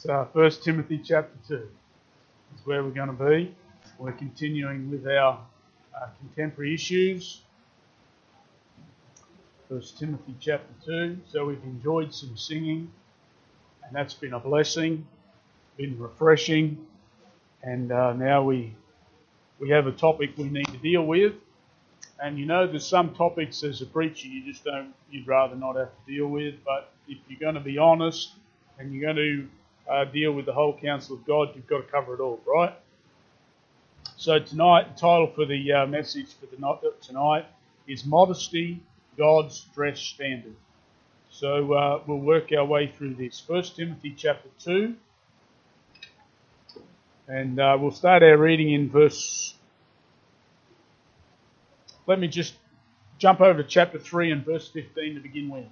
So 1 Timothy chapter 2 is where we're going to be. We're continuing with our contemporary issues. 1 Timothy chapter 2. So we've enjoyed some singing, and that's been a blessing, been refreshing, and now we have a topic we need to deal with. And you know, there's some topics as a preacher you'd rather not have to deal with, but if you're going to be honest and you're going to deal with the whole counsel of God, you've got to cover it all, right? So tonight, the title for the message for tonight is Modesty, God's Dress Standard. So we'll work our way through this. 1 Timothy chapter 2, and we'll start our reading in verse... Let me just jump over to chapter 3 and verse 15 to begin with.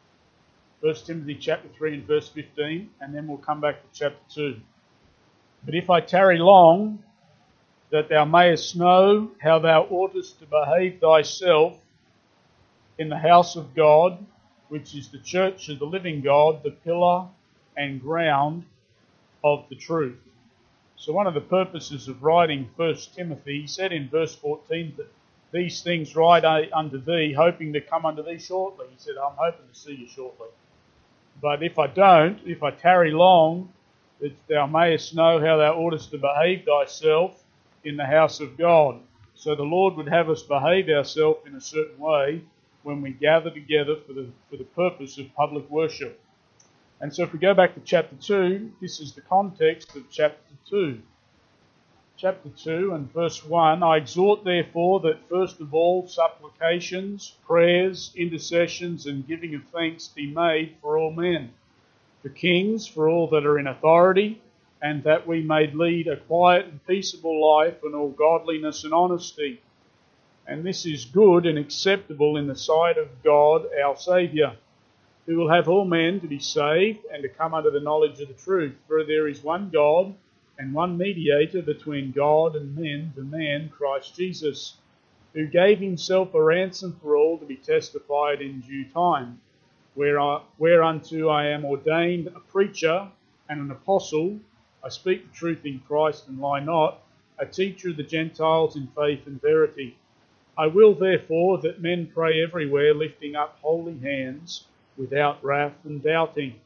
1 Timothy chapter 3 and verse 15, and then we'll come back to chapter 2. But if I tarry long, that thou mayest know how thou oughtest to behave thyself in the house of God, which is the church of the living God, the pillar and ground of the truth. So one of the purposes of writing 1 Timothy, he said in verse 14 that these things write unto thee, hoping to come unto thee shortly. He said, I'm hoping to see you shortly. But if I tarry long, that thou mayest know how thou oughtest to behave thyself in the house of God. So the Lord would have us behave ourselves in a certain way when we gather together for the purpose of public worship. And so if we go back to chapter 2, this is the context of chapter 2. Chapter 2 and verse 1, I exhort therefore that first of all supplications, prayers, intercessions, and giving of thanks be made for all men, for kings, for all that are in authority, and that we may lead a quiet and peaceable life in all godliness and honesty. And this is good and acceptable in the sight of God our Saviour, who will have all men to be saved and to come unto the knowledge of the truth. For there is one God, and one mediator between God and men, the man Christ Jesus, who gave himself a ransom for all to be testified in due time, whereunto I am ordained a preacher and an apostle, I speak the truth in Christ and lie not, a teacher of the Gentiles in faith and verity. I will therefore that men pray everywhere, lifting up holy hands, without wrath and doubting.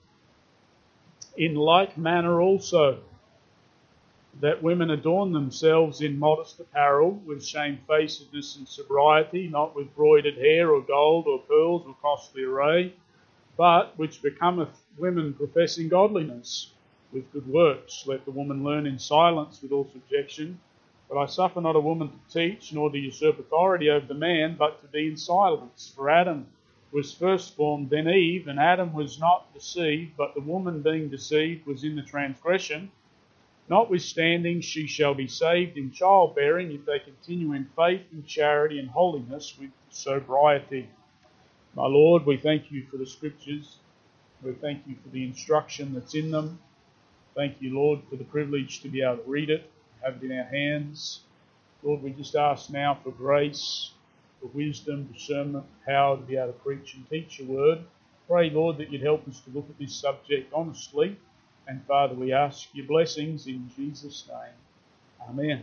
In like manner also, that women adorn themselves in modest apparel, with shamefacedness and sobriety, not with broidered hair or gold or pearls or costly array, but which becometh women professing godliness, with good works. Let the woman learn in silence with all subjection. But I suffer not a woman to teach, nor to usurp authority over the man, but to be in silence. For Adam was first formed, then Eve, and Adam was not deceived, but the woman being deceived was in the transgression. Notwithstanding, she shall be saved in childbearing if they continue in faith and charity and holiness with sobriety. My Lord, we thank you for the Scriptures. We thank you for the instruction that's in them. Thank you, Lord, for the privilege to be able to read it, have it in our hands. Lord, we just ask now for grace, for wisdom, discernment, power to be able to preach and teach your word. Pray, Lord, that you'd help us to look at this subject honestly. And Father, we ask your blessings in Jesus' name. Amen.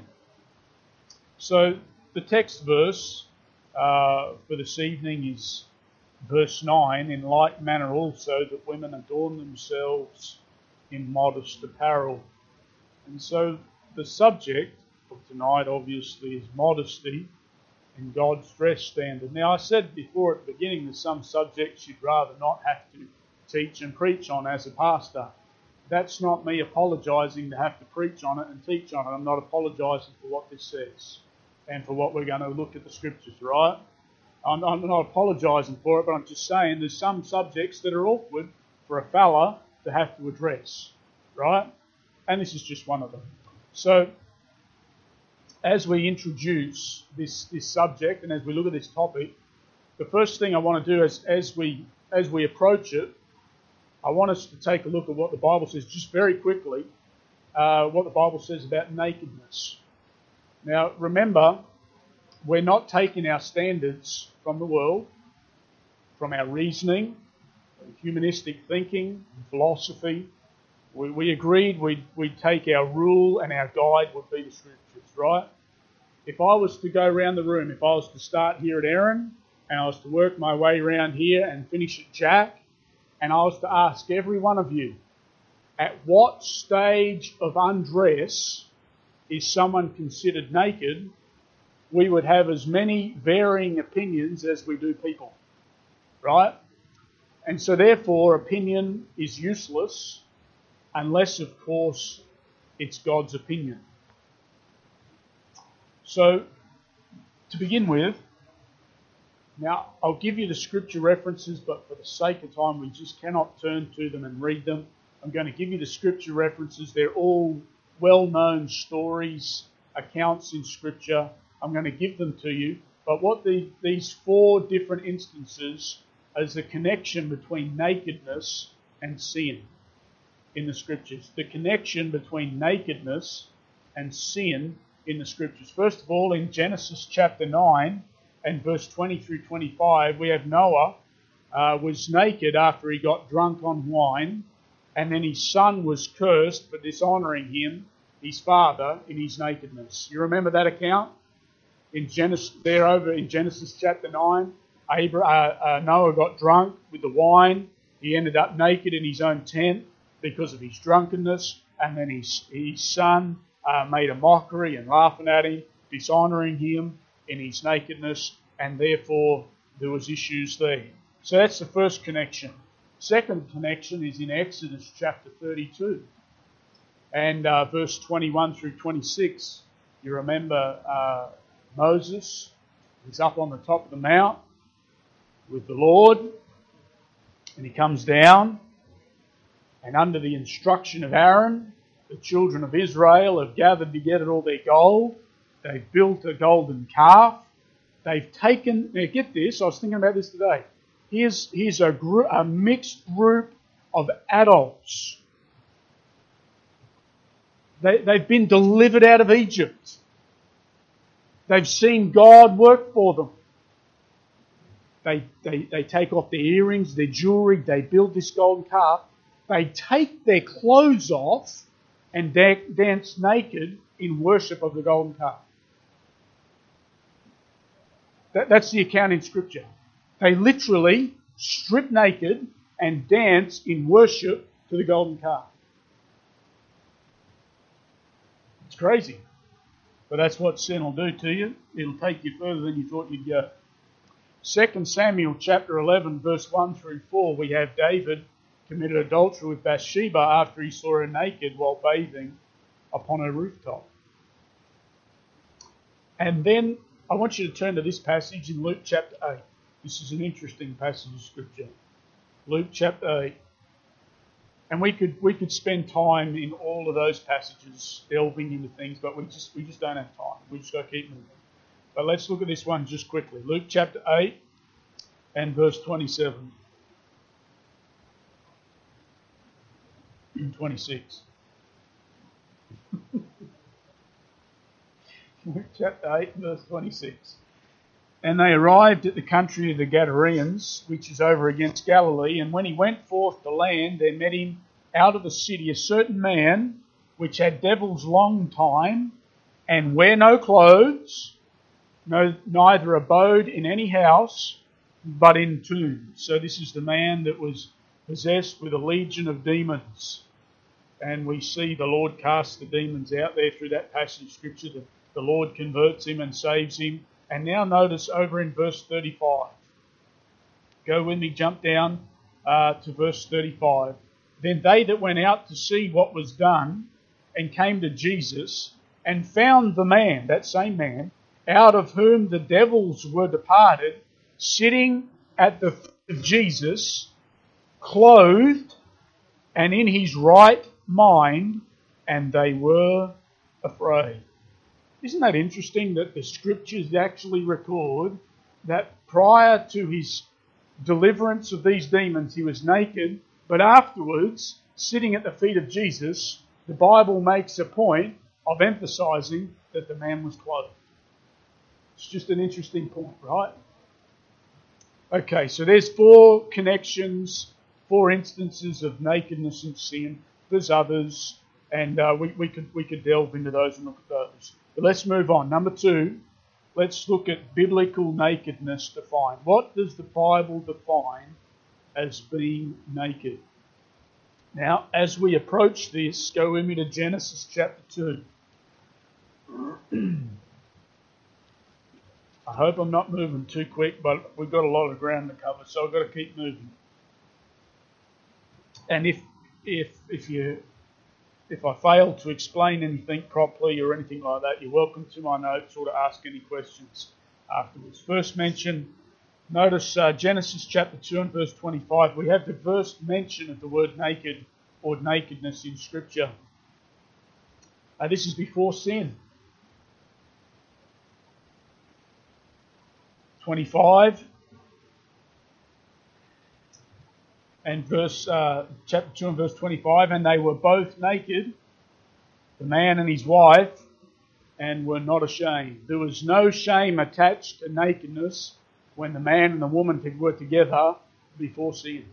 So the text verse for this evening is verse 9. In like manner also that women adorn themselves in modest apparel. And so the subject of tonight obviously is modesty and God's dress standard. Now I said before at the beginning there's some subjects you'd rather not have to teach and preach on as a pastor. That's not me apologising to have to preach on it and teach on it. I'm not apologising for what this says and for what we're going to look at the Scriptures, right? I'm not apologising for it, but I'm just saying there's some subjects that are awkward for a fella to have to address, right? And this is just one of them. So, as we introduce this subject and as we look at this topic, the first thing I want to do is as we approach it, I want us to take a look at what the Bible says, just very quickly, what the Bible says about nakedness. Now, remember, we're not taking our standards from the world, from our reasoning, humanistic thinking, philosophy. We agreed we'd take our rule and our guide would be the Scriptures, right? If I was to go around the room, if I was to start here at Aaron, and I was to work my way around here and finish at Jack, and I was to ask every one of you, at what stage of undress is someone considered naked, we would have as many varying opinions as we do people, right? And so therefore, opinion is useless unless, of course, it's God's opinion. So, to begin with, now I'll give you the scripture references, but for the sake of time, we just cannot turn to them and read them. I'm going to give you the scripture references. They're all well-known stories, accounts in Scripture. I'm going to give them to you. But what these four different instances is the connection between nakedness and sin in the Scriptures. The connection between nakedness and sin in the Scriptures. First of all, in Genesis chapter 9 and verse 20 through 25, we have Noah was naked after he got drunk on wine, and then his son was cursed for dishonouring him, his father, in his nakedness. You remember that account? In Genesis chapter 9, Noah got drunk with the wine. He ended up naked in his own tent because of his drunkenness, and then his son made a mockery and laughing at him, dishonouring him in his nakedness, and therefore there was issues there. So that's the first connection. Second connection is in Exodus chapter 32 and verse 21 through 26. You remember Moses is up on the top of the mount with the Lord, and he comes down, and under the instruction of Aaron, the children of Israel have gathered together all their gold. They've built a golden calf. They've taken, now get this, I was thinking about this today. Here's a mixed group of adults. They've been delivered out of Egypt. They've seen God work for them. They take off their earrings, their jewelry, they build this golden calf. They take their clothes off and dance naked in worship of the golden calf. That's the account in Scripture. They literally strip naked and dance in worship to the golden calf. It's crazy. But that's what sin will do to you. It'll take you further than you thought you'd go. 2 Samuel chapter 11 verse 1 through 4, we have David committed adultery with Bathsheba after he saw her naked while bathing upon her rooftop. And then I want you to turn to this passage in Luke chapter 8. This is an interesting passage of Scripture. Luke chapter 8. And we could spend time in all of those passages delving into things, but we just don't have time. We just got to keep moving. But let's look at this one just quickly. Luke chapter 8 and verse 27 and 26. Luke chapter 8 and verse 26. And they arrived at the country of the Gadarenes, which is over against Galilee. And when he went forth to land, there met him out of the city a certain man, which had devils long time, and wear no clothes, neither abode in any house, but in tombs. So this is the man that was possessed with a legion of demons. And we see the Lord cast the demons out there through that passage of Scripture. The Lord converts him and saves him. And now notice over in verse 35. Go with me, jump down to verse 35. Then they that went out to see what was done and came to Jesus and found the man, that same man, out of whom the devils were departed, sitting at the feet of Jesus, clothed and in his right mind, and they were afraid. Isn't that interesting that the Scriptures actually record that prior to his deliverance of these demons, he was naked, but afterwards, sitting at the feet of Jesus, the Bible makes a point of emphasizing that the man was clothed. It's just an interesting point, right? Okay, so there's four connections, four instances of nakedness and sin. There's others, and we could delve into those and look at those. But let's move on. Number 2, let's look at biblical nakedness defined. What does the Bible define as being naked? Now, as we approach this, go with me to Genesis chapter 2. I hope I'm not moving too quick, but we've got a lot of ground to cover, so I've got to keep moving. And if I fail to explain anything properly or anything like that, you're welcome to my notes or to ask any questions afterwards. First mention, notice Genesis chapter 2 and verse 25. We have the first mention of the word naked or nakedness in Scripture. This is before sin. 25 and chapter 2 and verse 25, and they were both naked, the man and his wife, and were not ashamed. There was no shame attached to nakedness when the man and the woman were together before sin.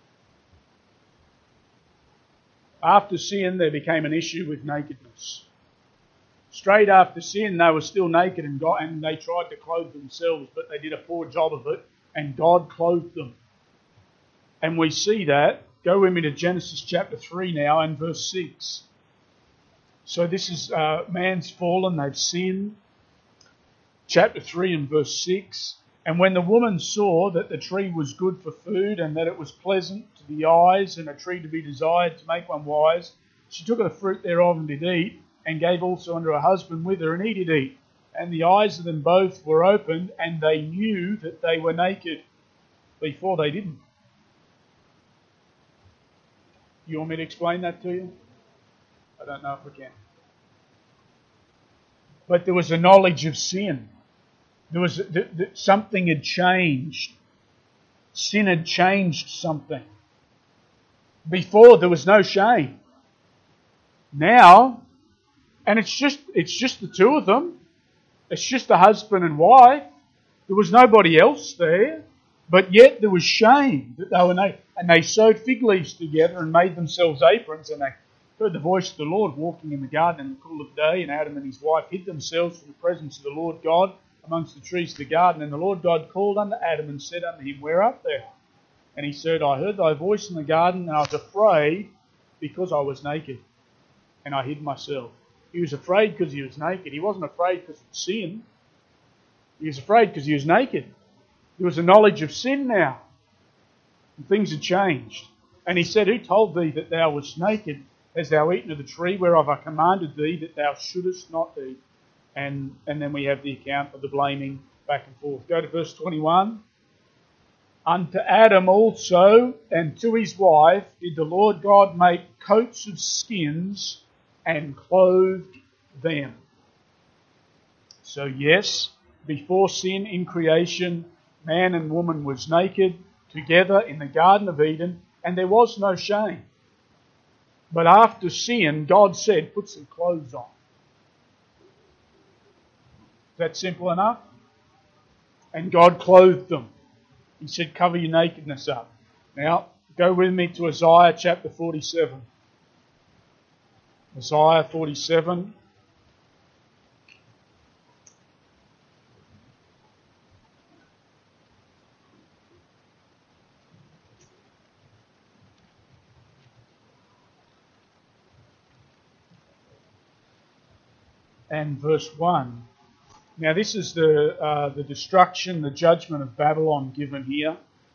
After sin, there became an issue with nakedness. Straight after sin, they were still naked and they tried to clothe themselves, but they did a poor job of it, and God clothed them. And we see that. Go with me to Genesis chapter 3 now and verse 6. So this is man's fallen, they've sinned. Chapter 3 and verse 6. And when the woman saw that the tree was good for food, and that it was pleasant to the eyes, and a tree to be desired to make one wise, she took of the fruit thereof and did eat, and gave also unto her husband with her, and he did eat. And the eyes of them both were opened, and they knew that they were naked. Before they didn't. You want me to explain that to you? I don't know if I can. But there was a knowledge of sin. There was something had changed. Sin had changed something. Before there was no shame. Now, and it's just the two of them. It's just the husband and wife. There was nobody else there. But yet there was shame that they were naked. And they sewed fig leaves together and made themselves aprons. And they heard the voice of the Lord walking in the garden in the cool of the day. And Adam and his wife hid themselves from the presence of the Lord God amongst the trees of the garden. And the Lord God called unto Adam and said unto him, Where art thou? And he said, I heard thy voice in the garden, and I was afraid because I was naked. And I hid myself. He was afraid because he was naked. He wasn't afraid because of sin. He was afraid because he was naked. There was a knowledge of sin now. And things had changed. And he said, Who told thee that thou wast naked? Hast thou eaten of the tree whereof I commanded thee that thou shouldest not eat? And then we have the account of the blaming back and forth. Go to verse 21. Unto Adam also and to his wife did the Lord God make coats of skins and clothed them. So yes, before sin in creation, man and woman was naked together in the Garden of Eden, and there was no shame. But after sin, God said, put some clothes on. Is that simple enough? And God clothed them. He said, cover your nakedness up. Now, go with me to Isaiah chapter 47. Isaiah 47. And verse 1. Now this is the destruction, the judgment of Babylon given here.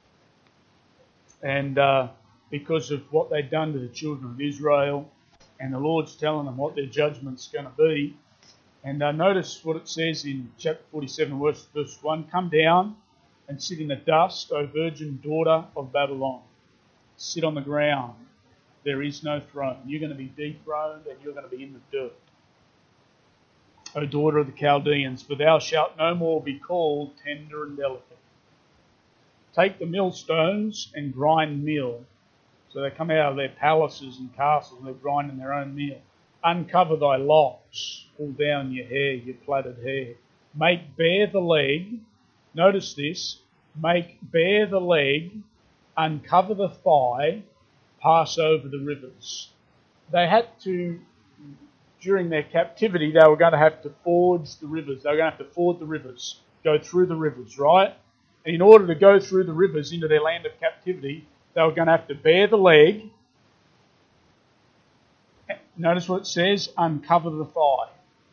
And because of what they'd done to the children of Israel. And the Lord's telling them what their judgment's going to be. And notice what it says in chapter 47, verse 1. Come down and sit in the dust, O virgin daughter of Babylon. Sit on the ground. There is no throne. You're going to be dethroned and you're going to be in the dirt. O daughter of the Chaldeans, for thou shalt no more be called tender and delicate. Take the millstones and grind meal. So they come out of their palaces and castles and they're grinding their own meal. Uncover thy locks, pull down your hair, your plaited hair. Make bare the leg. Notice this. Make bare the leg, uncover the thigh, pass over the rivers. they had to, during their captivity, they were going to have to forge the rivers. They were going to have to ford the rivers, go through the rivers, right? And in order to go through the rivers into their land of captivity, they were going to have to bare the leg. Notice what it says, uncover the thigh.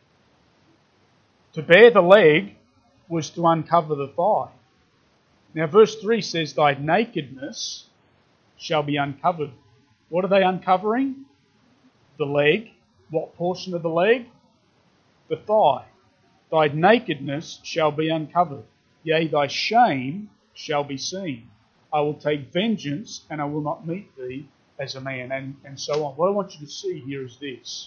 To bare the leg was to uncover the thigh. Now verse 3 says, thy nakedness shall be uncovered. What are they uncovering? The leg. What portion of the leg? The thigh. Thy nakedness shall be uncovered. Yea, thy shame shall be seen. I will take vengeance, and I will not meet thee as a man, and so on. What I want you to see here is this.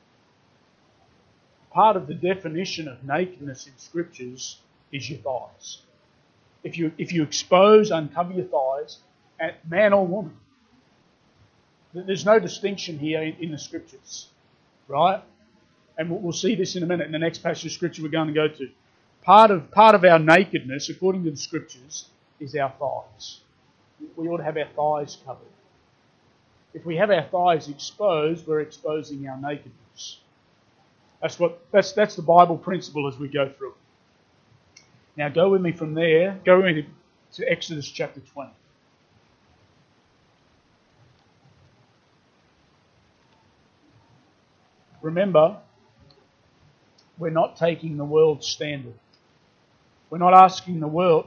Part of the definition of nakedness in Scriptures is your thighs. If you expose, uncover your thighs, man or woman, there's no distinction here in the Scriptures, right? And we'll see this in a minute in the next passage of Scripture we're going to go to. Part of our nakedness, according to the Scriptures, is our thighs. We ought to have our thighs covered. If we have our thighs exposed, we're exposing our nakedness. That's the Bible principle as we go through it. Now go with me from there, go with me to Exodus chapter 20. Remember, we're not taking the world's standard. We're not asking the world,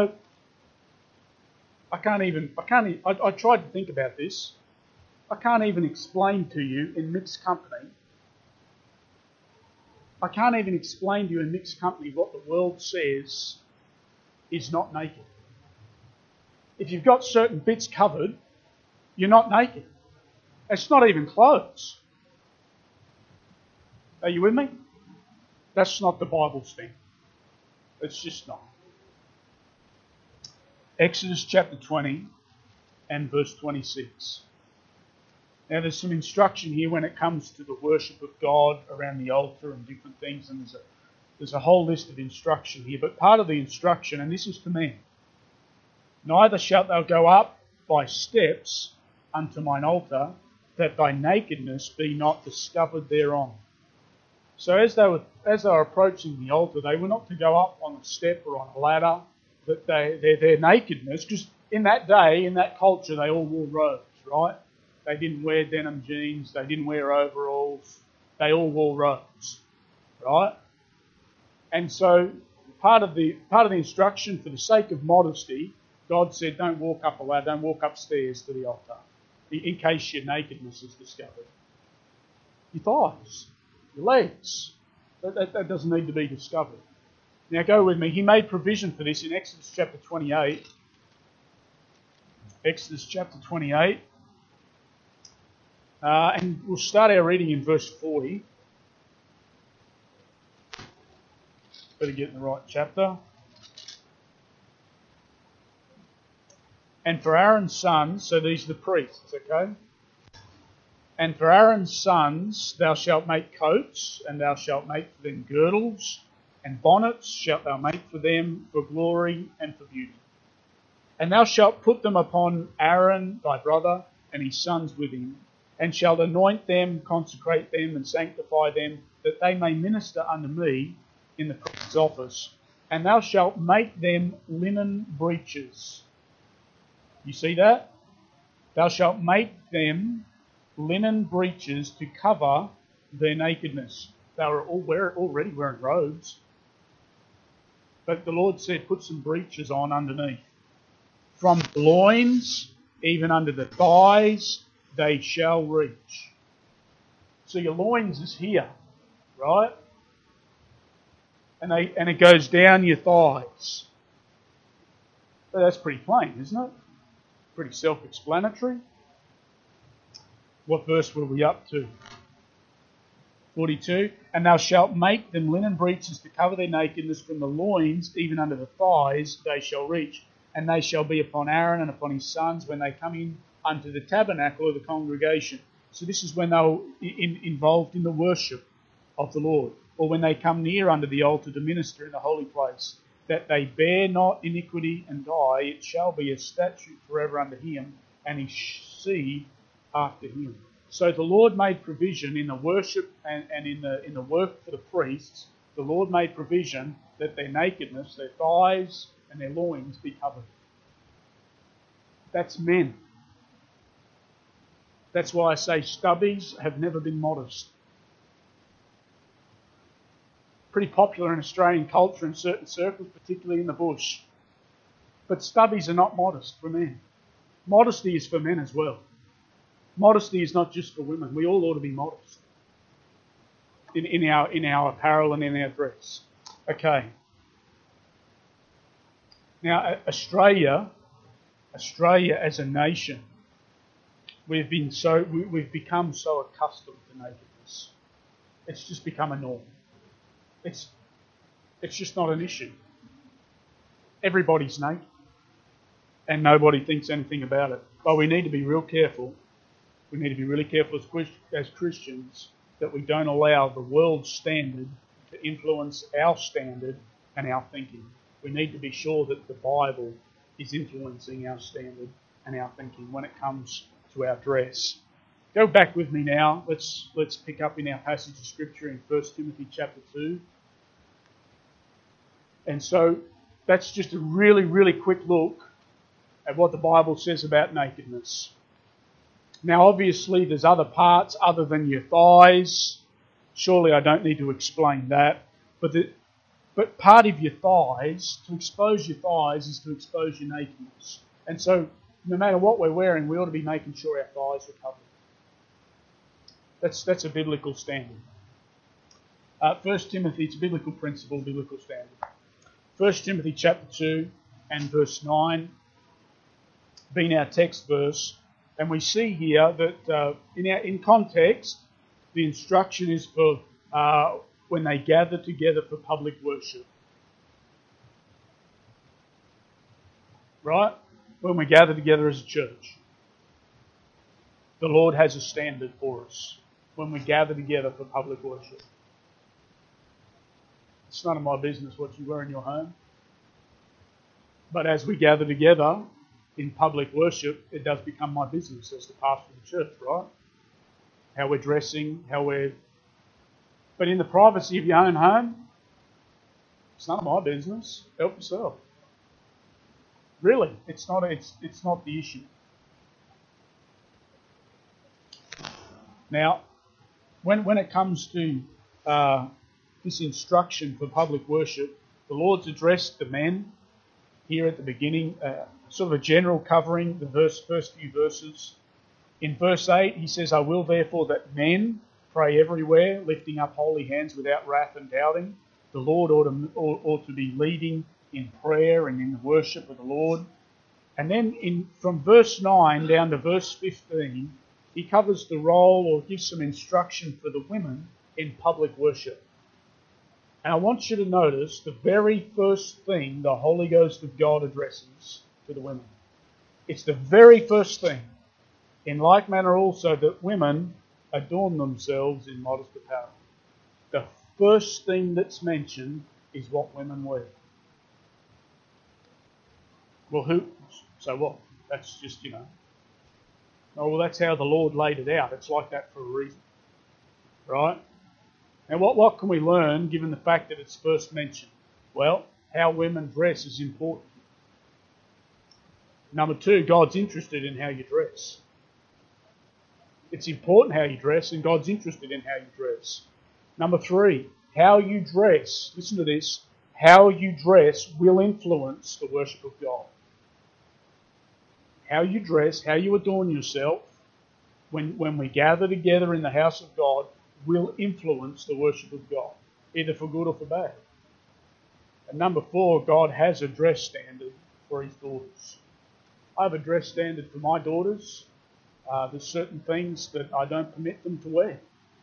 I tried to think about this. I can't even explain to you in mixed company. I can't even explain to you in mixed company what the world says is not naked. If you've got certain bits covered, you're not naked. It's not even clothes. Are you with me? That's not the Bible standard. It's just not. Exodus chapter 20 and verse 26. Now there's some instruction here when it comes to the worship of God around the altar and different things, and there's a whole list of instruction here. But part of the instruction, and this is to men, neither shalt thou go up by steps unto mine altar, that thy nakedness be not discovered thereon. So as they were approaching the altar, they were not to go up on a step or on a ladder, but their nakedness, because in that day, in that culture, they all wore robes, right? They didn't wear denim jeans, they didn't wear overalls, they all wore robes, right? And so part of the instruction, for the sake of modesty, God said, don't walk up a ladder, don't walk upstairs to the altar, in case your nakedness is discovered. Your thighs, your legs, that doesn't need to be discovered. Now go with me. He made provision for this in Exodus chapter 28. Exodus chapter 28. And we'll start our reading in verse 40. Better get in the right chapter. And for Aaron's sons, so these are the priests, okay? And for Aaron's sons thou shalt make coats, and thou shalt make for them girdles, and bonnets shalt thou make for them for glory and for beauty. And thou shalt put them upon Aaron thy brother, and his sons with him, and shalt anoint them, consecrate them, and sanctify them, that they may minister unto me in the priest's office. And thou shalt make them linen breeches. You see that? Thou shalt make them linen breeches to cover their nakedness. They were already wearing robes. But the Lord said, put some breeches on underneath. From the loins, even under the thighs, they shall reach. So your loins is here, right? And it goes down your thighs. But that's pretty plain, isn't it? Pretty self-explanatory. What verse were we up to? 42. And thou shalt make them linen breeches to cover their nakedness, from the loins even under the thighs they shall reach. And they shall be upon Aaron and upon his sons when they come in unto the tabernacle of the congregation. So this is when they were involved in the worship of the Lord, or when they come near unto the altar to minister in the holy place, that they bear not iniquity and die. It shall be a statute forever unto him and his seed after him. So the Lord made provision in the worship and in the work for the priests. The Lord made provision that their nakedness, their thighs and their loins be covered. That's men. That's why I say stubbies have never been modest. Pretty popular in Australian culture in certain circles, particularly in the bush. But stubbies are not modest for men. Modesty is for men as well. Modesty is not just for women. We all ought to be modest in our apparel and in our dress. Okay. Now, Australia as a nation, we've become so accustomed to nakedness. It's just become a norm. It's just not an issue. Everybody's naked, and nobody thinks anything about it. But we need to be real careful. We need to be really careful as Christians that we don't allow the world's standard to influence our standard and our thinking. We need to be sure that the Bible is influencing our standard and our thinking when it comes to our dress. Go back with me now. Let's pick up in our passage of Scripture in 1 Timothy chapter 2. And so that's just a really, really quick look at what the Bible says about nakedness. Now, obviously, there's other parts other than your thighs. Surely I don't need to explain that. But part of your thighs, to expose your thighs, is to expose your nakedness. And so, no matter what we're wearing, we ought to be making sure our thighs are covered. That's a biblical standard. 1 Timothy, it's a biblical principle, biblical standard. 1 Timothy chapter 2 and verse 9, being our text verse. And we see here that in context, the instruction is for when they gather together for public worship. Right? When we gather together as a church. The Lord has a standard for us when we gather together for public worship. It's none of my business what you wear in your home. But as we gather together in public worship, it does become my business as the pastor of the church, right? How we're dressing, But in the privacy of your own home, it's none of my business. Help yourself. Really, it's not the issue. Now, when it comes to this instruction for public worship, the Lord's addressed the men here at the beginning, sort of a general covering, the first few verses. In verse 8, he says, I will therefore that men pray everywhere, lifting up holy hands without wrath and doubting. The Lord ought to be leading in prayer and in the worship of the Lord. And then from verse 9 down to verse 15, he covers the role or gives some instruction for the women in public worship. And I want you to notice the very first thing the Holy Ghost of God addresses to the women. It's the very first thing. In like manner also that women adorn themselves in modest apparel. The first thing that's mentioned is what women wear. Well, so what? That's just, oh, well, that's how the Lord laid it out. It's like that for a reason. Right? Now, what can we learn given the fact that it's first mentioned? Well, how women dress is important. Number 2, God's interested in how you dress. It's important how you dress, and God's interested in how you dress. Number 3, how you dress. Listen to this. How you dress will influence the worship of God. How you dress, how you adorn yourself when we gather together in the house of God will influence the worship of God, either for good or for bad. And number 4, God has a dress standard for His daughters. I have a dress standard for my daughters. There's certain things that I don't permit them to wear.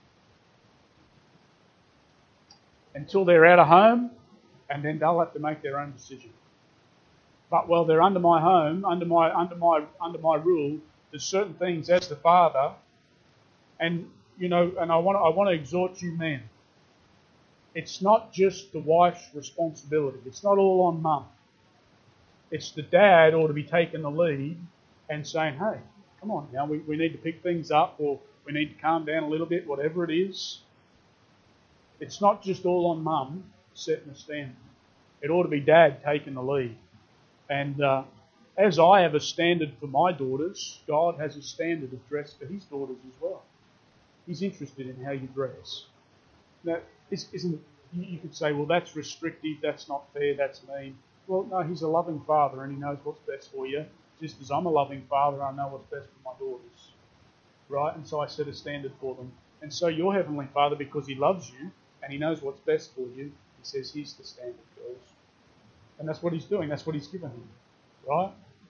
Until they're out of home, and then they'll have to make their own decision. But while they're under my home, under my rule, there's certain things as the father, and I want to exhort you men. It's not just the wife's responsibility. It's not all on mum. It's the dad ought to be taking the lead and saying, hey, come on now, we need to pick things up, or we need to calm down a little bit, whatever it is. It's not just all on mum setting the standard. It ought to be dad taking the lead. And as I have a standard for my daughters, God has a standard of dress for his daughters as well. He's interested in how you dress. Now, you could say, well, that's restrictive, that's not fair, that's mean. Well, no, he's a loving father and he knows what's best for you. Just as I'm a loving father, I know what's best for my daughters. Right? And so I set a standard for them. And so your Heavenly Father, because he loves you and he knows what's best for you, he says, here's the standard, girls. And that's what he's doing. That's what he's given him. Right?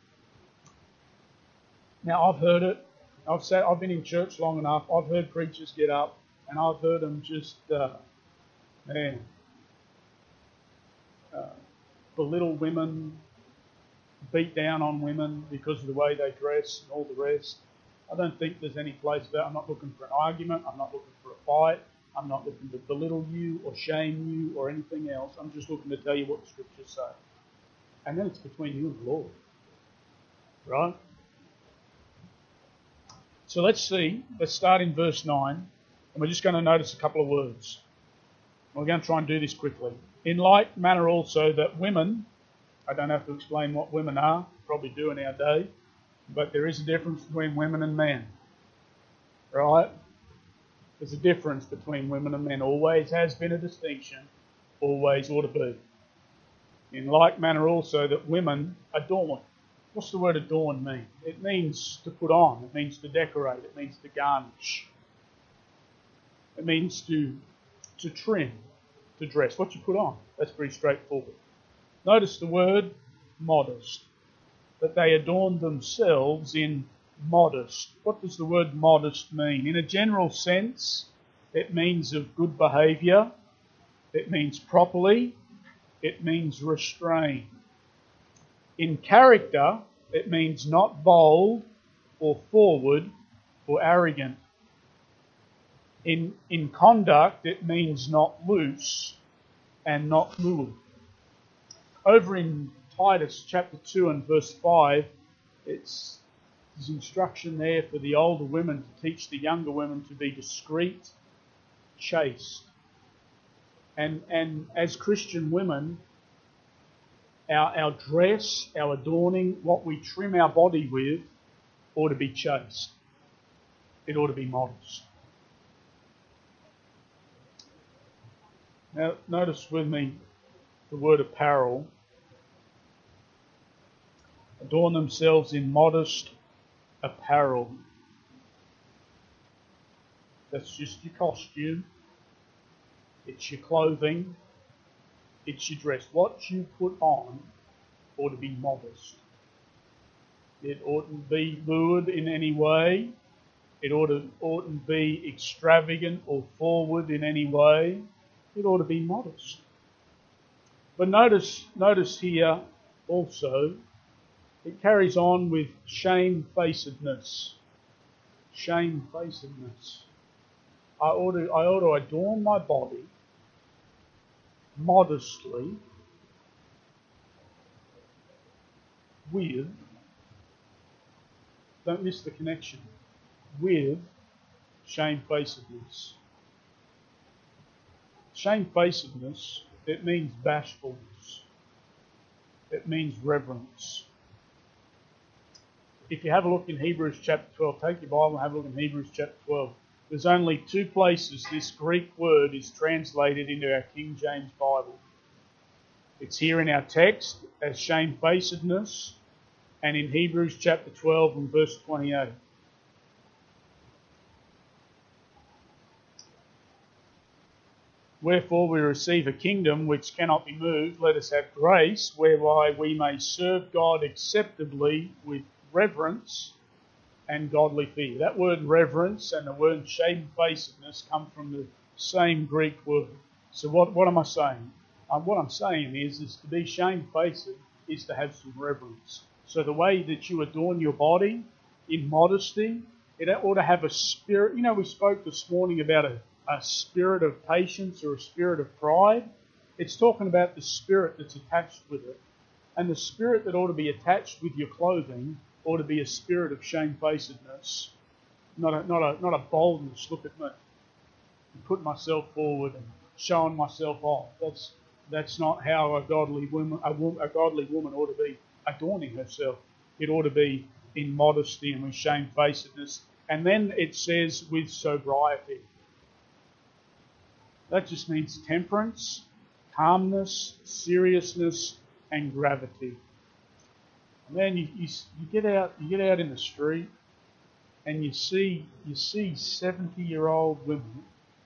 Now, I've heard it. I've been in church long enough. I've heard preachers get up and I've heard them just, belittle women, beat down on women because of the way they dress and all the rest. I don't think there's any place for that. I'm not looking for an argument. I'm not looking for a fight. I'm not looking to belittle you or shame you or anything else. I'm just looking to tell you what the scriptures say. And then it's between you and the Lord. Right? So let's see. Let's start in verse 9. And we're just going to notice a couple of words. We're going to try and do this quickly. In like manner also that women, I don't have to explain what women are, probably do in our day, but there is a difference between women and men. Right? There's a difference between women and men. Always has been a distinction. Always ought to be. In like manner also that women adorn. What's the word adorn mean? It means to put on. It means to decorate. It means to garnish. It means to trim, to dress. What you put on. That's pretty straightforward. Notice the word modest. That they adorn themselves in modest. What does the word modest mean? In a general sense, it means of good behaviour. It means properly. It means restrained. In character, it means not bold or forward or arrogant. In conduct, it means not loose and not lewd. Over in Titus chapter 2 and verse 5, there's instruction there for the older women to teach the younger women to be discreet, chaste. And as Christian women, our dress, our adorning, what we trim our body with, ought to be chaste. It ought to be modest. Now, notice with me the word apparel. Adorn themselves in modest apparel. That's just your costume. It's your clothing. It's your dress. What you put on ought to be modest. It oughtn't be lurid in any way. It oughtn't be extravagant or forward in any way. It ought to be modest. But notice here also, it carries on with shamefacedness. Shamefacedness. I ought to adorn my body modestly with, don't miss the connection, with shamefacedness. Shamefacedness, it means bashfulness. It means reverence. If you have a look in Hebrews chapter 12, take your Bible and have a look in Hebrews chapter 12. There's only two places this Greek word is translated into our King James Bible. It's here in our text as shamefacedness and in Hebrews chapter 12 and verse 28. Wherefore we receive a kingdom which cannot be moved. Let us have grace whereby we may serve God acceptably with reverence and godly fear. That word reverence and the word shamefacedness come from the same Greek word. So what am I saying? What I'm saying is to be shamefaced is to have some reverence. So the way that you adorn your body in modesty, it ought to have a spirit. You know, we spoke this morning about a spirit of patience or a spirit of pride. It's talking about the spirit that's attached with it. And the spirit that ought to be attached with your clothing ought to be a spirit of shamefacedness. not a boldness. Look at me, and putting myself forward and showing myself off. That's not how a godly woman ought to be adorning herself. It ought to be in modesty and with shamefacedness. And then it says with sobriety. That just means temperance, calmness, seriousness, and gravity. And then you get out in the street, and you see 70-year-old women.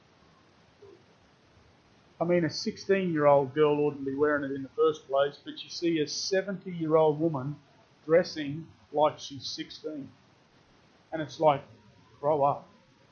I mean, a 16-year-old girl oughtn't be wearing it in the first place, but you see a 70-year-old woman dressing like she's 16. And it's like, grow up.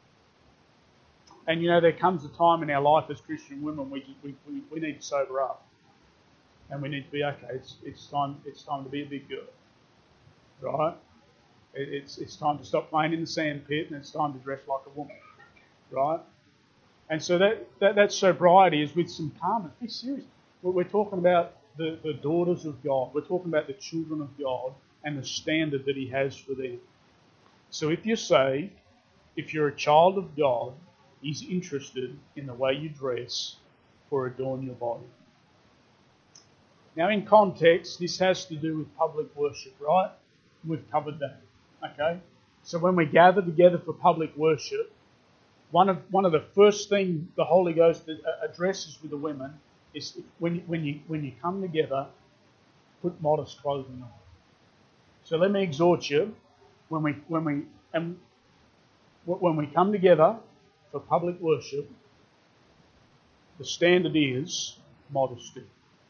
And there comes a time in our life as Christian women we need to sober up. And we need to be, okay, it's time to be a big girl. Right? It's time to stop playing in the sandpit, and it's time to dress like a woman. Right? And so that sobriety is with some calmness. Be serious. We're talking about the daughters of God. We're talking about the children of God and the standard that He has for them. So if you're saved, if you're a child of God, He's interested in the way you dress or adorn your body. Now in context, this has to do with public worship, right? We've covered that. Okay? So when we gather together for public worship, one of the first things the Holy Ghost addresses with the women is when you come together, put modest clothing on. So let me exhort you, when we come together for public worship, the standard is modesty.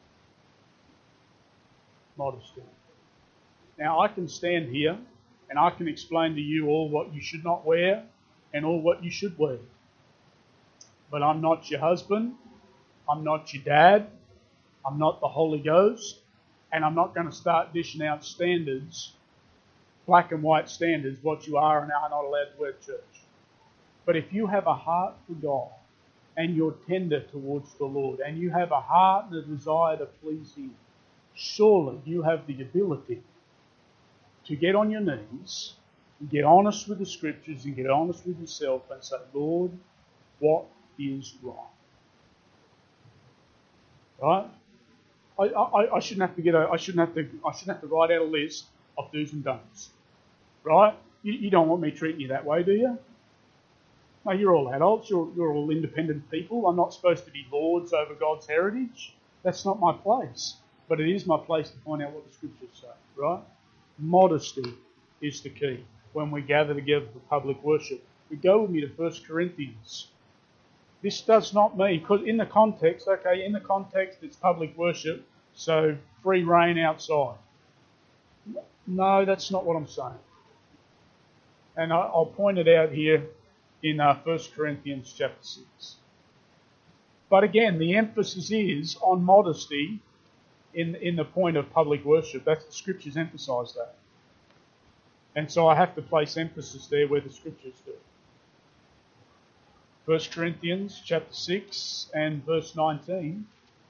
Modesty. Now I can stand here and I can explain to you all what you should not wear and all what you should wear. But I'm not your husband, I'm not your dad, I'm not the Holy Ghost, and I'm not going to start dishing out standards, black and white standards, what you are and are not allowed to wear at church. But if you have a heart for God, and you're tender towards the Lord, and you have a heart and a desire to please Him, surely you have the ability to get on your knees, and get honest with the Scriptures, and get honest with yourself, and say, Lord, what is wrong? Right? I shouldn't have to write out a list of do's and don'ts. Right? You don't want me treating you that way, do you? No, you're all adults. You're all independent people. I'm not supposed to be lords over God's heritage. That's not my place. But it is my place to find out what the Scriptures say. Right? Modesty is the key when we gather together for public worship. We go with me to 1 Corinthians. This does not mean, because in the context it's public worship, so free reign outside. No, that's not what I'm saying. And I'll point it out here in 1 Corinthians chapter 6. But again, the emphasis is on modesty in the point of public worship. That's the Scriptures emphasise that. And so I have to place emphasis there where the Scriptures do. 1 Corinthians chapter 6 and verse 19.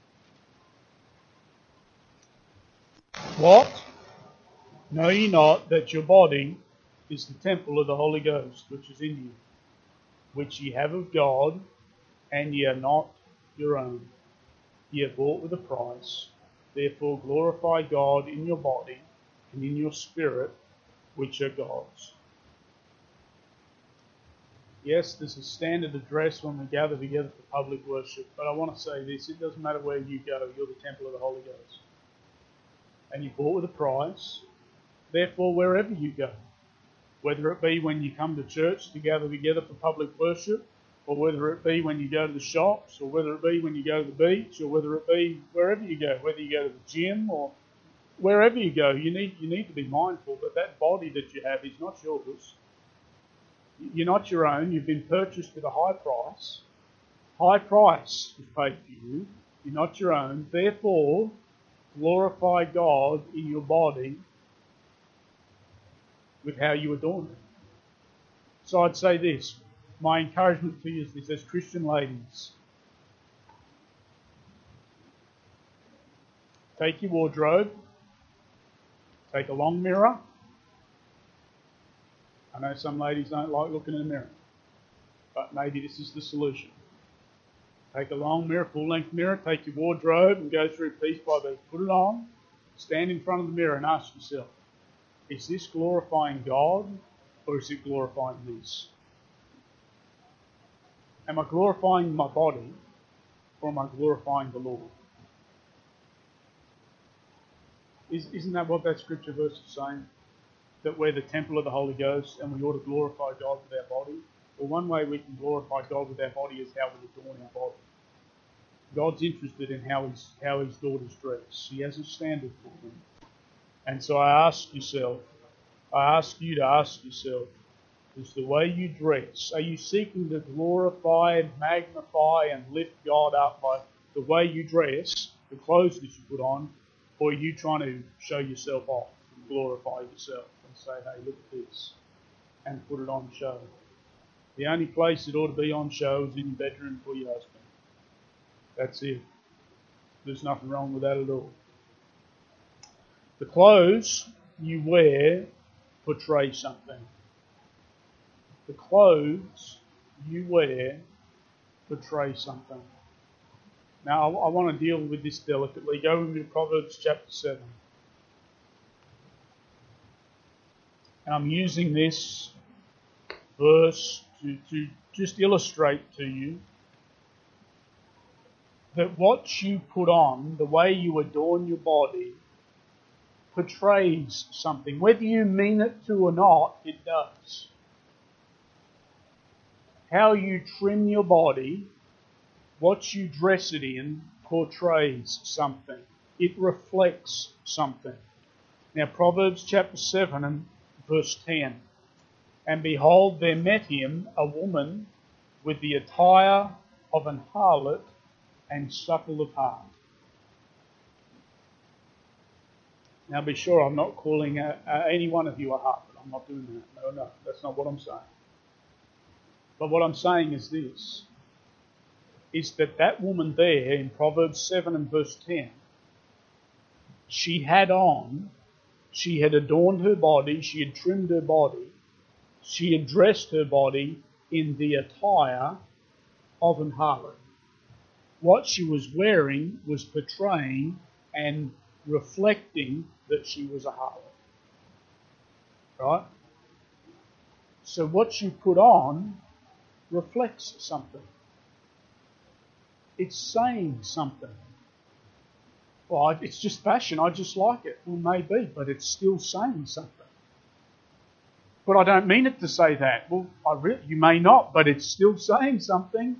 What? Know ye not that your body is the temple of the Holy Ghost, which is in you, which ye have of God, and ye are not your own? Ye are bought with a price. Therefore glorify God in your body and in your spirit, which are God's. Yes, there's a standard address when we gather together for public worship, but I want to say this, it doesn't matter where you go, you're the temple of the Holy Ghost. And you're bought with a price. Therefore, wherever you go, whether it be when you come to church to gather together for public worship, or whether it be when you go to the shops, or whether it be when you go to the beach, or whether it be wherever you go, whether you go to the gym, or wherever you go, you need to be mindful that that body that you have is not yours. You're not your own. You've been purchased at a high price. High price was paid for you. You're not your own. Therefore, glorify God in your body with how you adorn it. So I'd say this. My encouragement to you is this, as Christian ladies. Take your wardrobe. Take a long mirror. I know some ladies don't like looking in the mirror, but maybe this is the solution. Take a long mirror, full-length mirror, take your wardrobe and go through piece by piece. Put it on, stand in front of the mirror and ask yourself, is this glorifying God or is it glorifying this? Am I glorifying my body or am I glorifying the Lord? Isn't that what that scripture verse is saying? That we're the temple of the Holy Ghost and we ought to glorify God with our body? Well, one way we can glorify God with our body is how we adorn our body. God's interested in how his daughters dress. He has a standard for them. And so I ask you to ask yourself, is the way you dress, are you seeking to glorify, magnify and lift God up by the way you dress, the clothes that you put on, or are you trying to show yourself off and glorify yourself and say, hey, look at this, and put it on show? The only place it ought to be on show is in your bedroom for your husband. That's it. There's nothing wrong with that at all. The clothes you wear portray something. The clothes you wear portray something. Now, I want to deal with this delicately. Go with me to Proverbs chapter 7. And I'm using this verse to just illustrate to you that what you put on, the way you adorn your body, portrays something. Whether you mean it to or not, it does. How you trim your body, what you dress it in, portrays something. It reflects something. Now, Proverbs chapter 7 and verse 10. And behold, there met him a woman with the attire of an harlot and supple of heart. Now be sure I'm not calling any one of you a harlot. I'm not doing that. No, that's not what I'm saying. But what I'm saying is this, is that woman there in Proverbs 7 and verse 10, she had adorned her body, she had trimmed her body, she had dressed her body in the attire of an harlot. What she was wearing was portraying and reflecting that she was a harlot. Right? So what you put on reflects something. It's saying something. Well, it's just fashion, I just like it. Well, maybe, but it's still saying something. But I don't mean it to say that. Well, you may not, but it's still saying something.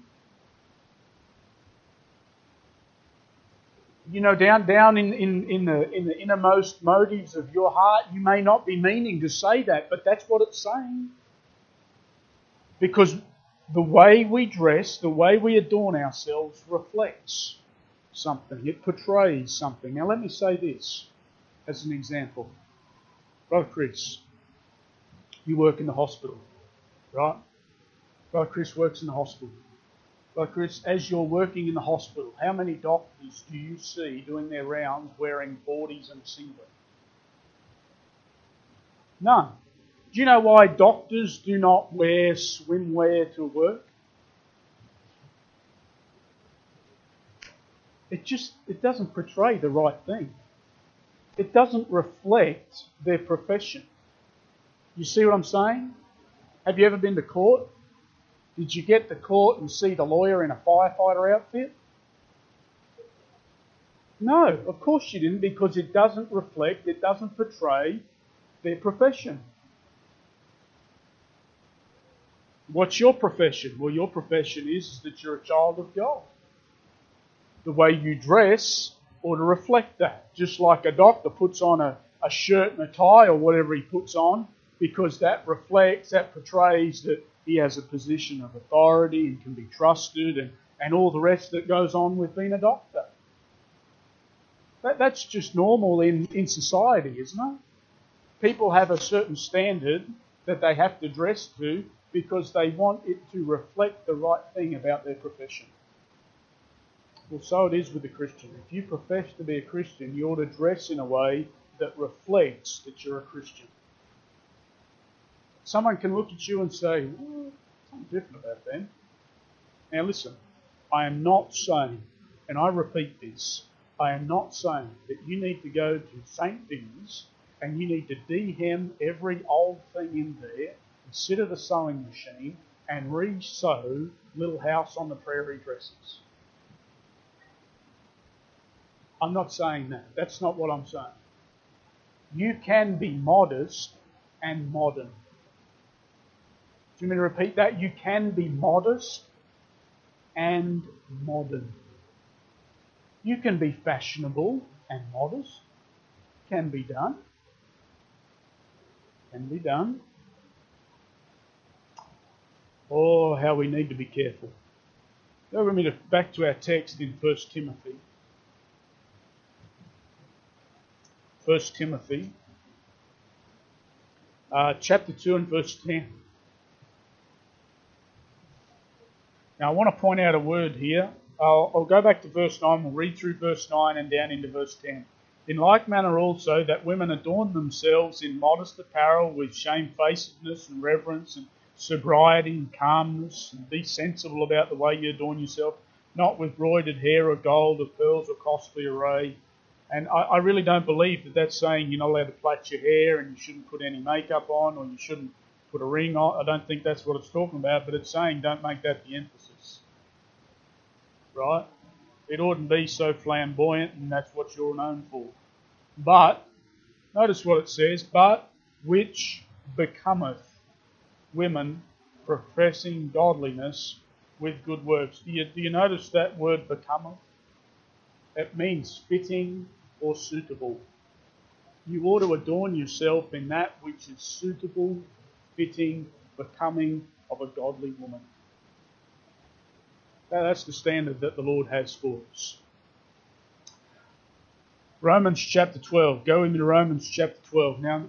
You know, down in the innermost motives of your heart, you may not be meaning to say that, but that's what it's saying. Because the way we dress, the way we adorn ourselves reflects something. It portrays something. Now let me say this as an example. Brother Chris, you work in the hospital, right? Brother Chris works in the hospital. Brother Chris, as you're working in the hospital, how many doctors do you see doing their rounds wearing boardies and singlet? None. Do you know why doctors do not wear swimwear to work? It doesn't portray the right thing. It doesn't reflect their profession. You see what I'm saying? Have you ever been to court? Did you get to court and see the lawyer in a firefighter outfit? No, of course you didn't, because it doesn't reflect, it doesn't portray their profession. What's your profession? Well, your profession is that you're a child of God. The way you dress ought to reflect that. Just like a doctor puts on a shirt and a tie or whatever he puts on, because that reflects, that portrays that he has a position of authority and can be trusted and all the rest that goes on with being a doctor. That's just normal in society, isn't it? People have a certain standard that they have to dress to because they want it to reflect the right thing about their profession. Well, so it is with the Christian. If you profess to be a Christian, you ought to dress in a way that reflects that you're a Christian. Someone can look at you and say, well, something different about them. Now listen, I am not saying, and I repeat this, I am not saying that you need to go to St. Vinny's and you need to de-hem every old thing in there and sit at a sewing machine and re-sew Little House on the Prairie dresses. I'm not saying that. That's not what I'm saying. You can be modest and modern. Do you mean to repeat that? You can be modest and modern. You can be fashionable and modest. Can be done. Can be done. Oh, how we need to be careful. Go with me back to our text in 1 Timothy. 1 Timothy, chapter 2 and verse 10. Now I want to point out a word here. I'll go back to verse 9. We'll read through verse 9 and down into verse 10. In like manner also that women adorn themselves in modest apparel with shamefacedness and reverence and sobriety and calmness, and be sensible about the way you adorn yourself, not with broidered hair or gold or pearls or costly array. And I really don't believe that that's saying you're not allowed to plait your hair and you shouldn't put any makeup on or you shouldn't put a ring on. I don't think that's what it's talking about, but it's saying don't make that the emphasis. Right? It oughtn't be so flamboyant, and that's what you're known for. But, notice what it says, but which becometh women professing godliness with good works. Do you notice that word becometh? It means fitting or suitable. You ought to adorn yourself in that which is suitable, fitting, becoming of a godly woman. That's the standard that the Lord has for us. Romans chapter 12. Go into Romans chapter 12. Now,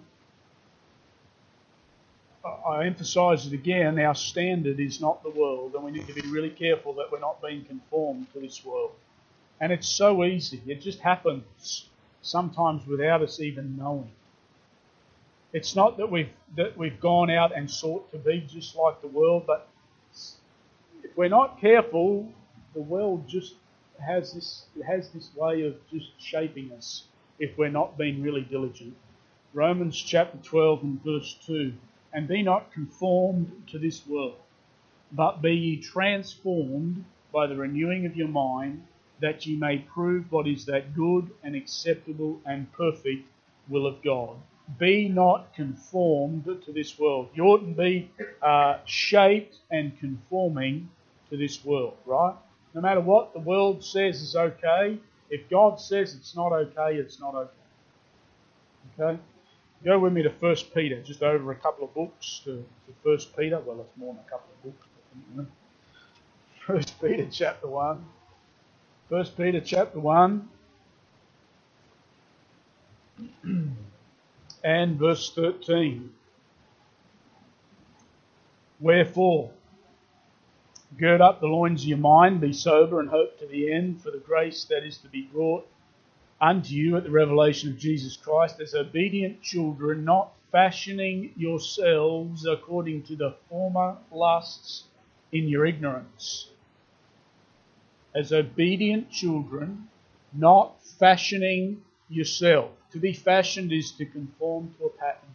I emphasise it again, our standard is not the world, and we need to be really careful that we're not being conformed to this world. And it's so easy. It just happens sometimes without us even knowing. It's not that we've gone out and sought to be just like the world, but if we're not careful, the world just has this way of just shaping us if we're not being really diligent. Romans chapter 12 and verse 2. And be not conformed to this world, but be ye transformed by the renewing of your mind, that ye may prove what is that good and acceptable and perfect will of God. Be not conformed to this world. You oughtn't be shaped and conforming to this world, right? No matter what the world says is okay, if God says it's not okay, it's not okay. Okay? Go with me to 1 Peter, just over a couple of books to 1 Peter. Well, it's more than a couple of books. But, 1 Peter chapter 1. 1 Peter chapter 1 and verse 13. Wherefore, gird up the loins of your mind, be sober, and hope to the end for the grace that is to be brought unto you at the revelation of Jesus Christ, as obedient children, not fashioning yourselves according to the former lusts in your ignorance. As obedient children, not fashioning yourself. To be fashioned is to conform to a pattern.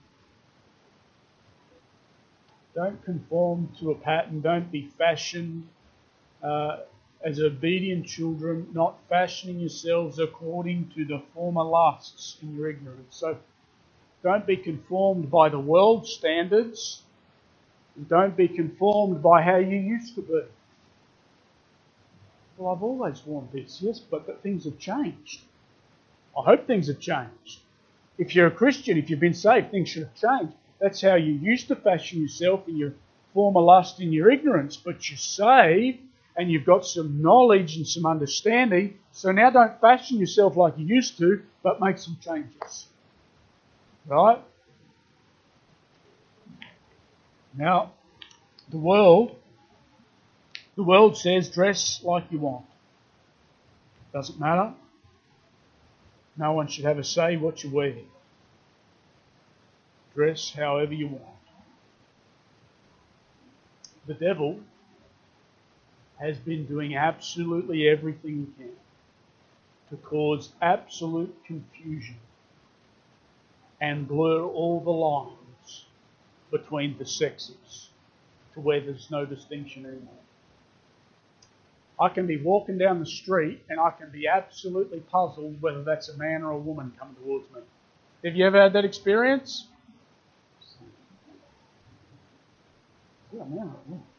Don't conform to a pattern. Don't be fashioned as obedient children, not fashioning yourselves according to the former lusts in your ignorance. So don't be conformed by the world's standards. Don't be conformed by how you used to be. Well, I've always worn this, yes, but things have changed. I hope things have changed. If you're a Christian, if you've been saved, things should have changed. That's how you used to fashion yourself in your former lust in your ignorance, but you're saved and you've got some knowledge and some understanding, so now don't fashion yourself like you used to, but make some changes. Right? Now, the world says dress like you want. Doesn't matter. No one should have a say what you wear. Dress however you want. The devil has been doing absolutely everything he can to cause absolute confusion and blur all the lines between the sexes to where there's no distinction anymore. I can be walking down the street and I can be absolutely puzzled whether that's a man or a woman coming towards me. Have you ever had that experience? Yeah, man or a woman.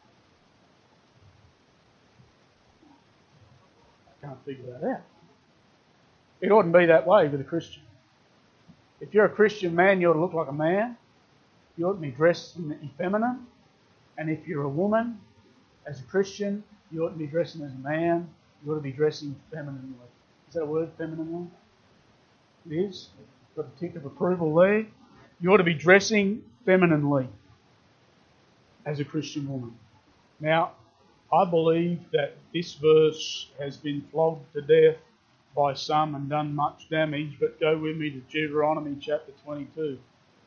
I can't figure that out. It oughtn't be that way with a Christian. If you're a Christian man, you ought to look like a man. You ought to be dressed feminine. And if you're a woman, as a Christian, you ought to be dressing as a man. You ought to be dressing femininely. Is that a word, femininely? It is. Got a tick of approval there. You ought to be dressing femininely as a Christian woman. Now, I believe that this verse has been flogged to death by some and done much damage, but go with me to Deuteronomy chapter 22.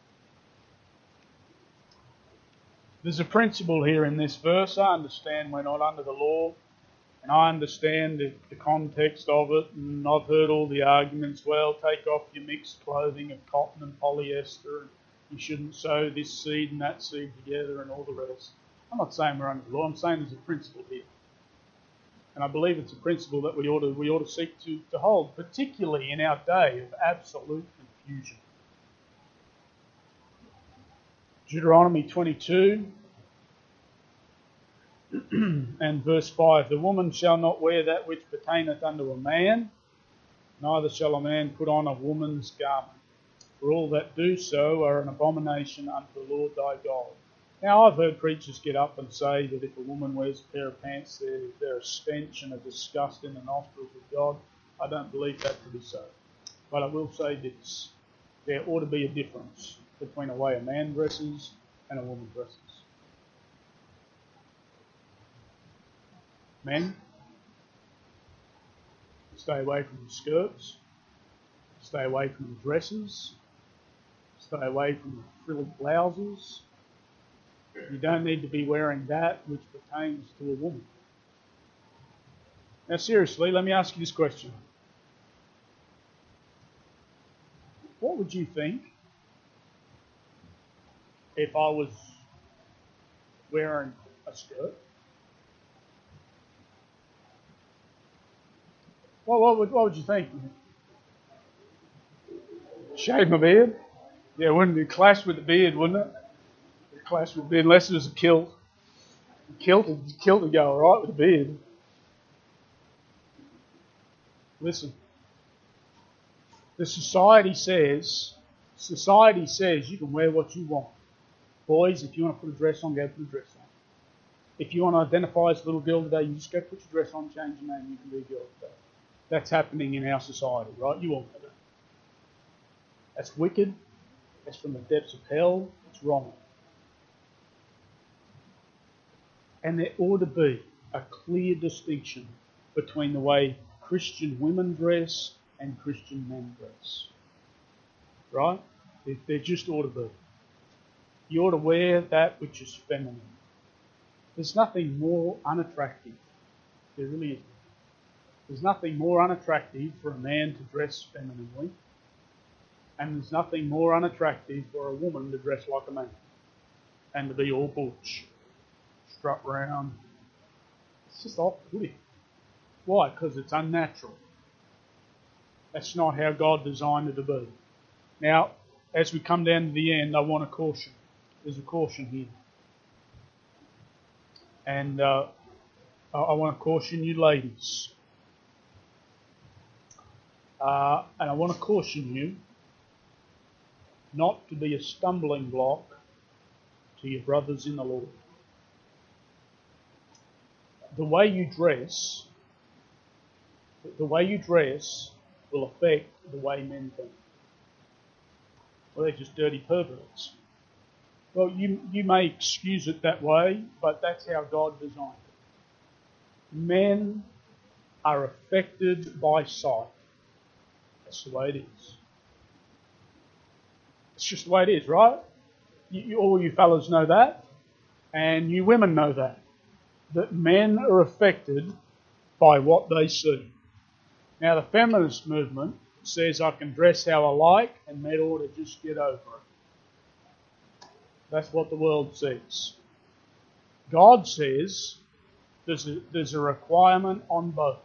There's a principle here in this verse. I understand we're not under the law, and I understand the context of it, and I've heard all the arguments, well, take off your mixed clothing of cotton and polyester, and you shouldn't sow this seed and that seed together and all the rest. I'm not saying we're under the law, I'm saying there's a principle here. And I believe it's a principle that we ought to seek to hold, particularly in our day of absolute confusion. Deuteronomy 22 and verse 5. The woman shall not wear that which pertaineth unto a man, neither shall a man put on a woman's garment. For all that do so are an abomination unto the Lord thy God. Now, I've heard preachers get up and say that if a woman wears a pair of pants, they're a stench and a disgust in the nostrils of God. I don't believe that to be so. But I will say this. There ought to be a difference between the way a man dresses and a woman dresses. Men, stay away from the skirts, stay away from the dresses, stay away from the frilly blouses. You don't need to be wearing that which pertains to a woman. Now seriously, let me ask you this question. What would you think if I was wearing a skirt? What would you think? Shave my beard? Yeah, wouldn't it clash with the beard, wouldn't it? It clash with the beard, unless it was a kilt. A kilt would go all right with the beard. Listen. The society says you can wear what you want. Boys, if you want to put a dress on, go put a dress on. If you want to identify as a little girl today, you just go put your dress on, change your name, you can be a girl today. That's happening in our society, right? You all know that. That's wicked. That's from the depths of hell. It's wrong. And there ought to be a clear distinction between the way Christian women dress and Christian men dress. Right? There just ought to be. You ought to wear that which is feminine. There's nothing more unattractive. There really isn't. There's nothing more unattractive for a man to dress femininely, and there's nothing more unattractive for a woman to dress like a man and to be all butch, strut round. It's just off-putting. Why? Because it's unnatural. That's not how God designed it to be. Now, as we come down to the end, I want to caution. There's a caution here. And I want to caution you ladies. And I want to caution you not to be a stumbling block to your brothers in the Lord. The way you dress will affect the way men think. Well, they're just dirty perverts. Well, you may excuse it that way, but that's how God designed it. Men are affected by sight. That's the way it is. It's just the way it is, right? All you fellas know that. And you women know that men are affected by what they see. Now, the feminist movement says I can dress how I like and men ought to just get over it. That's what the world says. God says there's a requirement on both.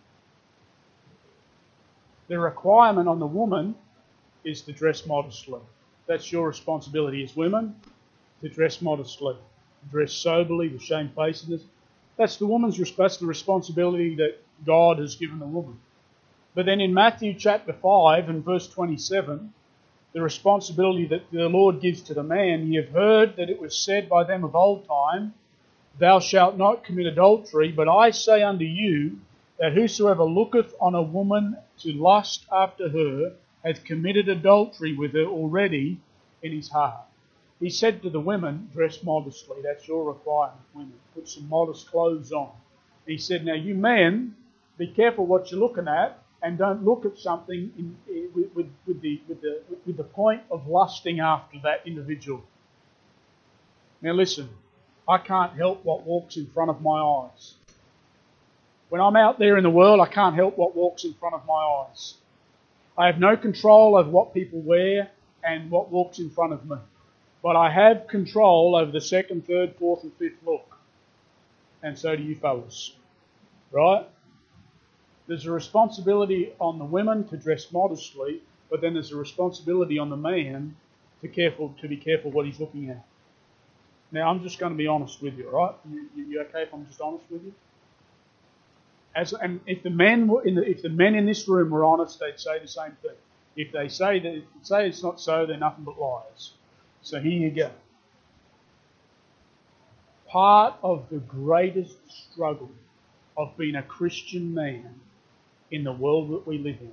The requirement on the woman is to dress modestly. That's your responsibility as women, to dress modestly, dress soberly, with shamefacedness. That's the woman's that's the responsibility that God has given the woman. But then in Matthew chapter 5 and verse 27, the responsibility that the Lord gives to the man, "Ye have heard that it was said by them of old time, Thou shalt not commit adultery, but I say unto you, that whosoever looketh on a woman to lust after her hath committed adultery with her already in his heart." He said to the women, dress modestly. That's your requirement, women. Put some modest clothes on. He said, now you men, be careful what you're looking at, and don't look at something with the point of lusting after that individual. Now listen, I can't help what walks in front of my eyes. When I'm out there in the world, I can't help what walks in front of my eyes. I have no control over what people wear and what walks in front of me. But I have control over the second, third, fourth and fifth look. And so do you fellas. Right? There's a responsibility on the women to dress modestly, but then there's a responsibility on the man to be careful what he's looking at. Now, I'm just going to be honest with you, right? You okay if I'm just honest with you? And if the men in this room were honest, they'd say the same thing. If they say it's not so, they're nothing but liars. So here you go. Part of the greatest struggle of being a Christian man in the world that we live in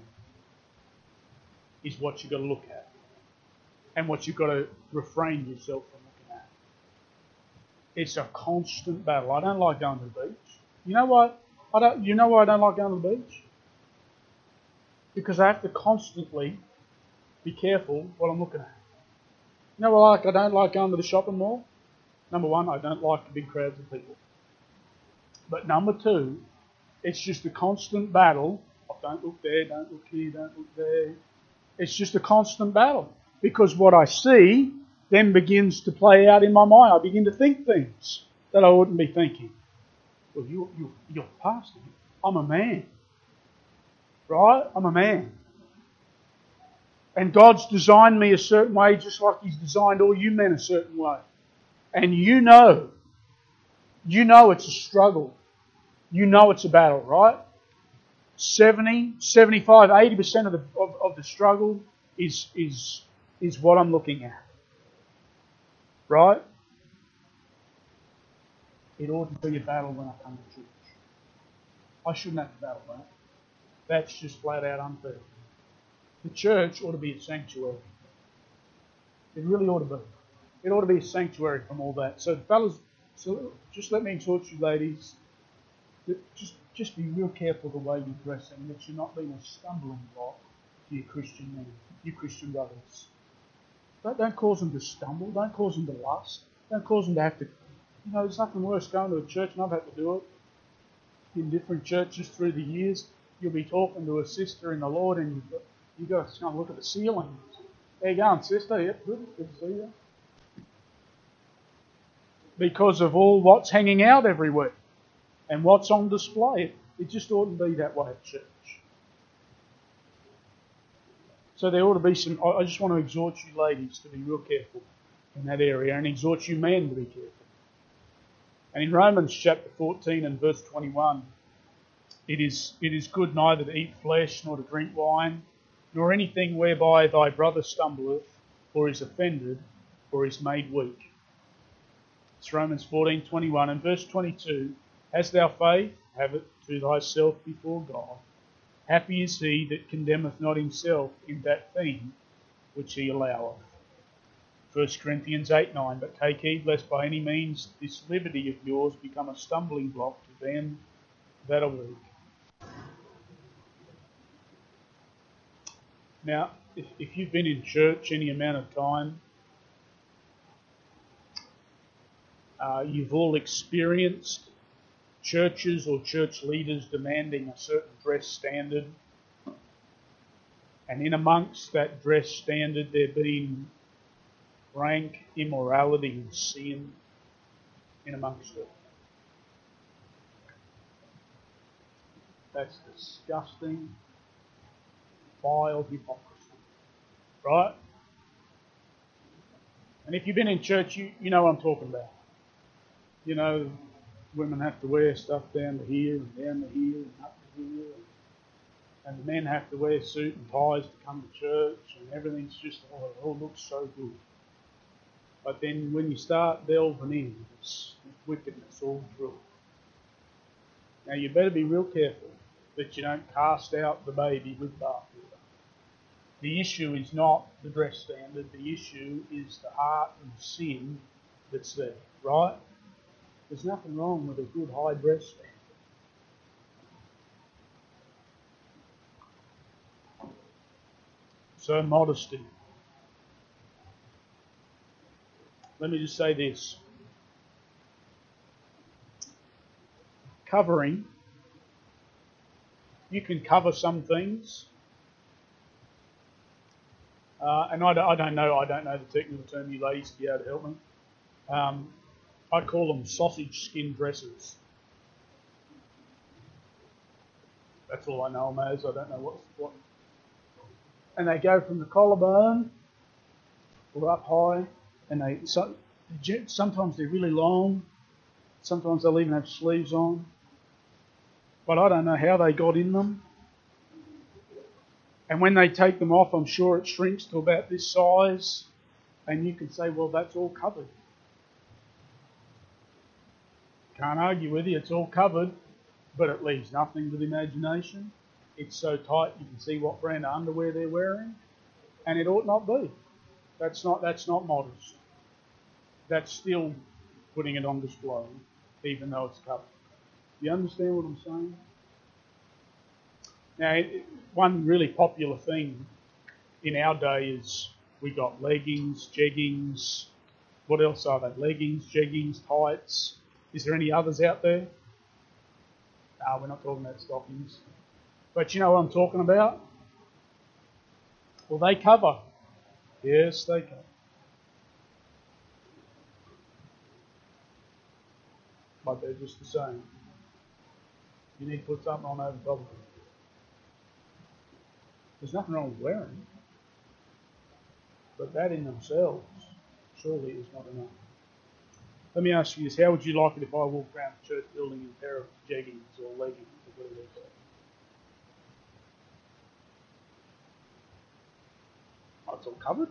is what you've got to look at and what you've got to refrain yourself from looking at. It's a constant battle. I don't like going to the beach. You know what? You know why I don't like going to the beach? Because I have to constantly be careful what I'm looking at. You know what I don't like going to the shopping mall? Number one, I don't like the big crowds of people. But number two, it's just a constant battle of don't look there, don't look here, don't look there. It's just a constant battle. Because what I see then begins to play out in my mind. I begin to think things that I wouldn't be thinking. Well, you're a pastor. I'm a man. Right? I'm a man. And God's designed me a certain way just like He's designed all you men a certain way. And you know it's a struggle. You know it's a battle, right? 70, 75, 80% of the struggle is what I'm looking at. Right? It ought to be a battle when I come to church. I shouldn't have to battle that. That's just flat out unfair. The church ought to be a sanctuary. It really ought to be. It ought to be a sanctuary from all that. So fellas, just let me exhort you ladies, just be real careful the way you dress and that you're not being a stumbling block to your Christian men, your Christian brothers. Don't cause them to stumble. Don't cause them to lust. Don't cause them to have to... there's nothing worse going to a church, and I've had to do it in different churches through the years. You'll be talking to a sister in the Lord and you've got to look at the ceiling. There you going, sister? Yep, good to see you. Because of all what's hanging out everywhere and what's on display. It just oughtn't be that way at church. So there ought to be some... I just want to exhort you ladies to be real careful in that area and exhort you men to be careful. And in Romans chapter 14 and verse 21, it is good neither to eat flesh nor to drink wine, nor anything whereby thy brother stumbleth, or is offended, or is made weak. It's Romans 14:21 and verse 22. Hast thou faith? Have it to thyself before God. Happy is he that condemneth not himself in that thing which he alloweth. 1 Corinthians 8:9. But take heed lest by any means this liberty of yours become a stumbling block to them that are weak. Now, if you've been in church any amount of time, You've all experienced churches or church leaders demanding a certain dress standard. And in amongst that dress standard, there being rank immorality and sin in amongst it. That's disgusting, vile hypocrisy. Right? And if you've been in church, you know what I'm talking about. You know, women have to wear stuff down to here and down to here and up to here. And the men have to wear suit and ties to come to church, and everything's just, oh, it all looks so good. But then when you start delving in, it's wickedness all through. Now you better be real careful that you don't cast out the baby with bathwater. The issue is not the dress standard, the issue is the heart and sin that's there, right? There's nothing wrong with a good high dress standard. So modesty. Let me just say this. Covering. You can cover some things. And I don't know the technical term, you ladies will be able to help me. I call them sausage skin dresses. That's all I know them as. I don't know what. And they go from the collarbone or up high, and sometimes they're really long. Sometimes they'll even have sleeves on. But I don't know how they got in them. And when they take them off, I'm sure it shrinks to about this size. And you can say, well, that's all covered. Can't argue with you, it's all covered. But it leaves nothing to the imagination. It's so tight you can see what brand of underwear they're wearing. And it ought not be. That's not modest. That's still putting it on display, even though it's covered. You understand what I'm saying? Now, one really popular thing in our day is we got leggings, jeggings. What else are they? Leggings, jeggings, tights. Is there any others out there? No, we're not talking about stockings. But you know what I'm talking about? Well, they cover. Yes, they cover. But they're just the same. You need to put something on over top of it. There's nothing wrong with wearing it. But that in themselves surely is not enough. Let me ask you this. How would you like it if I walked around the church building in a pair of jeggings or leggings or whatever they're called? Oh, it's all covered.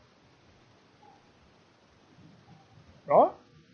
Right?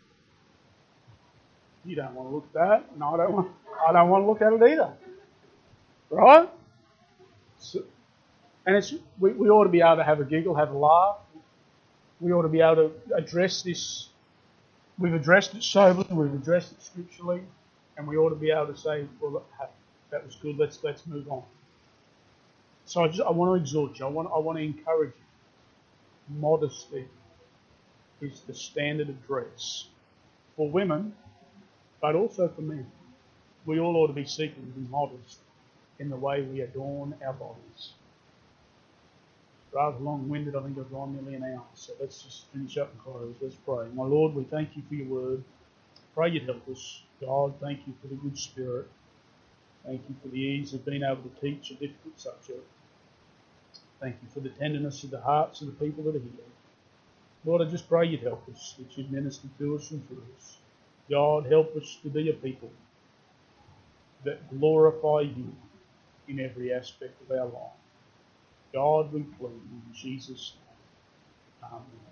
You don't want to look at that, and I don't want to look at it either. Right? So, and we ought to be able to have a giggle, have a laugh. We ought to be able to address this. We've addressed it soberly, we've addressed it scripturally, and we ought to be able to say, well, that was good, let's move on. So I want to exhort you, I want to encourage you. Modesty is the standard of dress for women, but also for men. We all ought to be seeking to be modest in the way we adorn our bodies. Rather long-winded, I think I've gone nearly an hour, so let's just finish up and close. Let's pray. My Lord, we thank you for your word. Pray you'd help us. God, thank you for the good spirit. Thank you for the ease of being able to teach a difficult subject. Thank you for the tenderness of the hearts of the people that are here. Lord, I just pray you'd help us, that you'd minister to us and through us. God, help us to be a people that glorify you in every aspect of our life. God, we plead in Jesus' name. Amen.